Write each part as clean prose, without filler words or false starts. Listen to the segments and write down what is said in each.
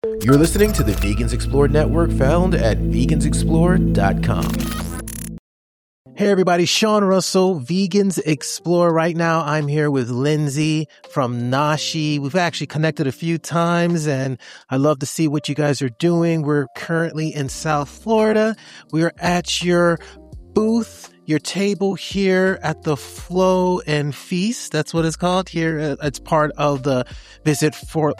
You're listening to the Vegans Explore Network, found at vegansexplore.com. Hey everybody, Sean Russell, Vegans Explore. Right now I'm here with Lindsay from Nashi. We've actually connected a few times and I love to see what you guys are doing. We're currently in South Florida. We are at your booth, your table here at the Flow and Feast. That's what it's called here. It's part of the Visit Fort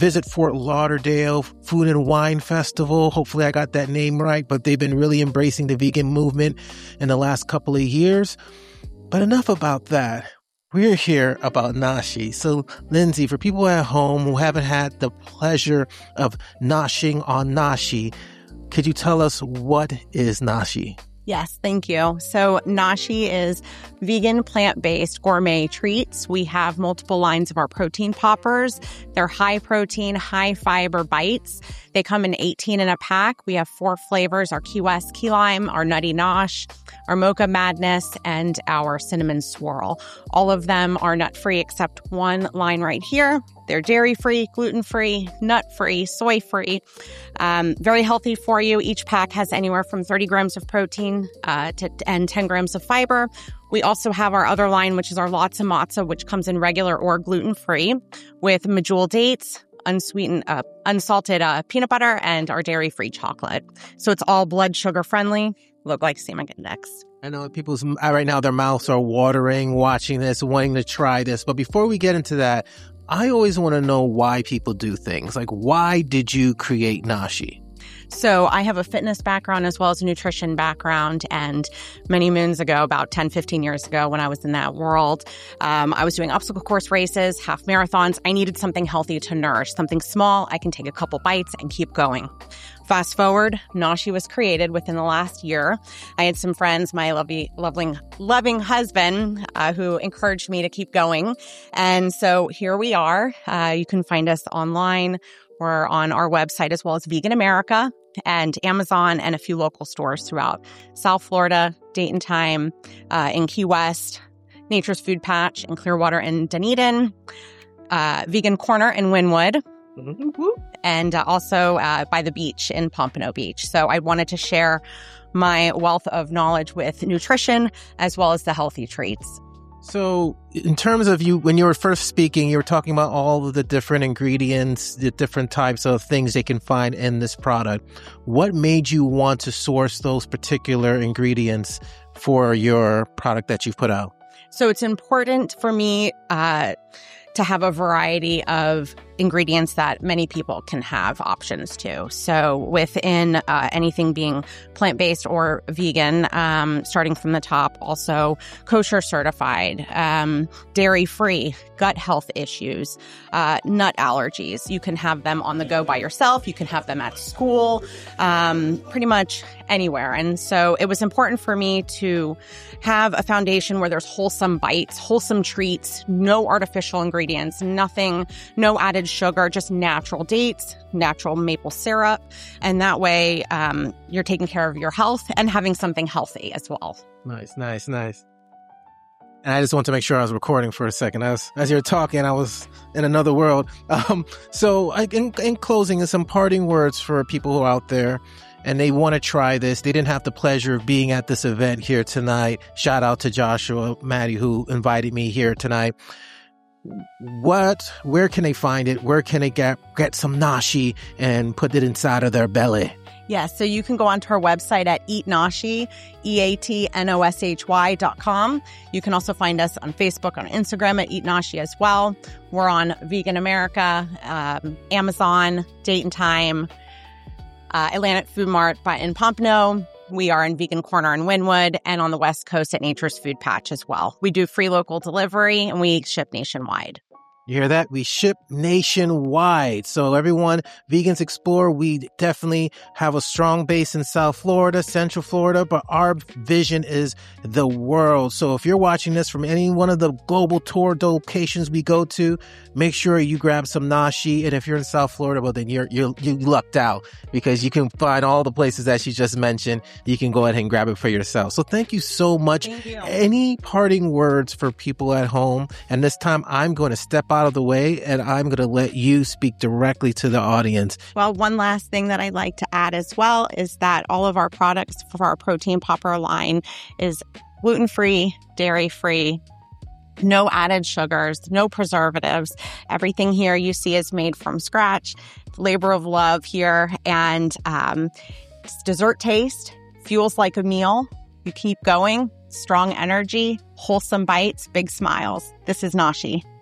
Lauderdale Food and Wine Festival. Hopefully I got that name right, but they've been really embracing the vegan movement in the last couple of years. But enough about that. We're here about Nashi. So, Lindsay, for people at home who haven't had the pleasure of noshing on Nashi, could you tell us what is Nashi? Yes, thank you. So Nashi is vegan, plant-based gourmet treats. We have multiple lines of our protein poppers. They're high protein, high fiber bites. They come in 18 in a pack. We have 4 flavors, our Key West Key Lime, our Nutty Nosh, our Mocha Madness, and our Cinnamon Swirl. All of them are nut-free except one line right here. They're dairy-free, gluten-free, nut-free, soy-free, very healthy for you. Each pack has anywhere from 30 grams of protein and 10 grams of fiber. We also have our other line, which is our Lots of Matzo, which comes in regular or gluten-free with medjool dates, unsweetened, unsalted peanut butter, and our dairy-free chocolate. So it's all blood sugar friendly. Glycemic index. I know people's right now, their mouths are watering, watching this, wanting to try this. But before we get into that, I always want to know why people do things. Like, why did you create Nashi? So I have a fitness background as well as a nutrition background. And many moons ago, about 10, 15 years ago, when I was in that world, I was doing obstacle course races, half marathons. I needed something healthy to nourish, something small. I can take a couple bites and keep going. Fast forward, Nashi was created within the last year. I had some friends, my loving husband, who encouraged me to keep going. And so here we are. You can find us online. We're on our website as well as Vegan America and Amazon and a few local stores throughout South Florida, Dayton Time, in Key West, Nature's Food Patch in Clearwater and Dunedin, Vegan Corner in Wynwood, and also by the beach in Pompano Beach. So I wanted to share my wealth of knowledge with nutrition as well as the healthy treats. So in terms of you, when you were first speaking, you were talking about all of the different ingredients, the different types of things they can find in this product. What made you want to source those particular ingredients for your product that you've put out? So it's important for me to have a variety of ingredients that many people can have options to. So within anything being plant-based or vegan, starting from the top, also kosher certified, dairy-free, gut health issues, nut allergies. You can have them on the go by yourself. You can have them at school, pretty much anywhere. And so it was important for me to have a foundation where there's wholesome bites, wholesome treats, no artificial ingredients, nothing, no added sugar, just natural dates, natural maple syrup. And that way you're taking care of your health and having something healthy as well. Nice. And I just want to make sure I was recording for a second. As you were talking, I was in another world. So in closing, some parting words for people who are out there and they want to try this. They didn't have the pleasure of being at this event here tonight. Shout out to Joshua Maddie, who invited me here tonight. Where can they find it? Where can they get some Nashi and put it inside of their belly? Yes, so you can go onto our website at eatnoshi, EATNOSHY.com. You can also find us on Facebook, on Instagram at eatnoshi as well. We're on Vegan America, Amazon, Dayton Time, Atlantic Food Mart in Pompano. We are in Vegan Corner in Wynwood and on the West Coast at Nature's Food Patch as well. We do free local delivery and we ship nationwide. You hear that? We ship nationwide. So everyone, Vegans Explore, we definitely have a strong base in South Florida, Central Florida, but our vision is the world. So if you're watching this from any one of the global tour locations we go to, make sure you grab some Nashi. And if you're in South Florida, well, then you lucked out because you can find all the places that she just mentioned. You can go ahead and grab it for yourself. So thank you so much. Thank you. Any parting words for people at home? And this time I'm going to step out out of the way, and I'm going to let you speak directly to the audience. Well, one last thing that I'd like to add as well is that all of our products for our Protein Popper line is gluten-free, dairy-free, no added sugars, no preservatives. Everything here you see is made from scratch, labor of love here, and it's dessert taste, fuels like a meal. You keep going, strong energy, wholesome bites, big smiles. This is Nashi.